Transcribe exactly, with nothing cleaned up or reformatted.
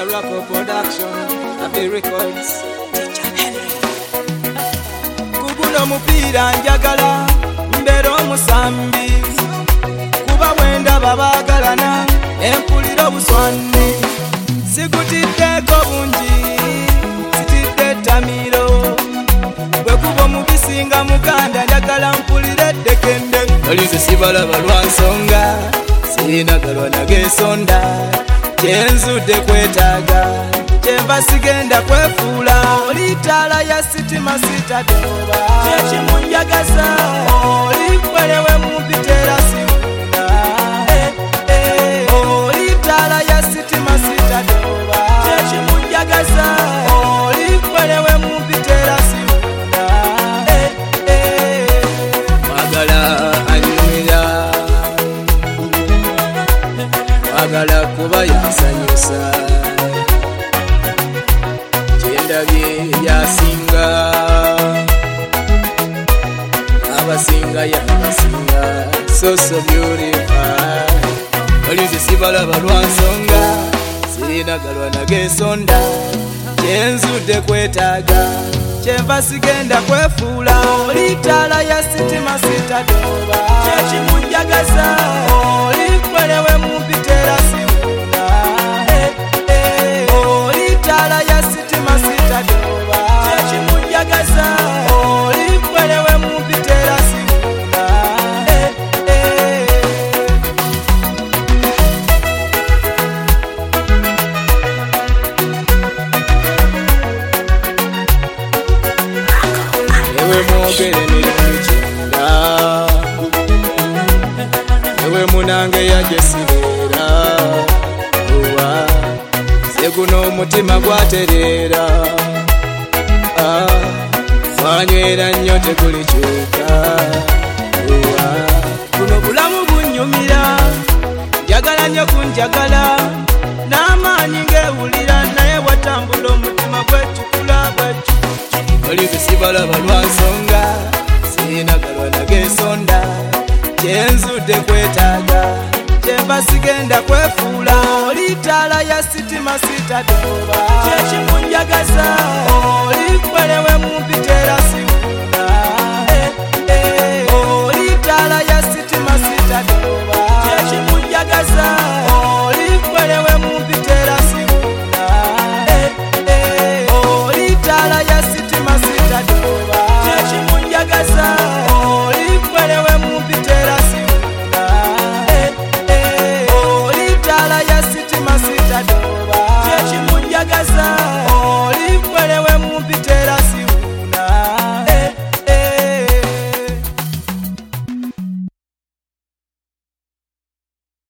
Rocco Production, Happy Records. Kuguno mupira njagala mbero omusambi, kuba wenda babagalana empulira obuswani. Sikutiddeko bungi sitidde tamiro, bwe kuba omubisinga muganda njagala mpulire ddekende. Olize sibalaba lwa nsonga, sinagalwa nagesonda, kyenzudde kwetaaga kyenva sigenda kwefuula. Oli ttaala ya sitima sitadoba, kyekimunjagaza oli kwelewe mumpitera siwunda. Oli ttaala ya sitima sitadoba, kyekimunjagaza oli kwelewe mumpitera siwunda. Mwagala anyumira, mwagala kuba yansanyusa, kyendabye yasinga, abasinga yabasinga, so so beautiful. Olize sibalaba lwa nsonga, sinagalwa nagesonda, kyenzudde kwetaaga kyenva sigenda kwefuula. Oli ttaala ya sitima sitadoba, kyekimunjagaza oli kwelewe mumpitera siwunda. Oli ttaala ya sitima sitadoba, kyekimunjagaza oli kwelewe mumpitera siwunda. Ewe mwogere mirimu kyenda, ewe munange yajesibera, uwa seguno omutima gwatereera, wanywera nnyo tegulikyuka, uwa buno bulamu bunnyumira, njagala nnyo kunjagala, n'amaanyi ng'ewulira, naye watambula omutima gwekikula bwekyo. Olize sibalaba lwa nsonga, sinagalwa nagesonda, kyenzudde kwetaaga kyenva sigenda kwefuula. Oli ttaala ya sitima sitadoba, kyekimunjagaza oli kwelewe mumpitera siwunda. Oli ttaala ya sitima sitadoba, kyekimunjagaza oli kwelewe mumpitera siwunda. Oli ttaala ya sitima sitadoba, kyekimunjagaza oli kwelewe mumpitera siwunda. Oli ttaala ya sitima sitadoba.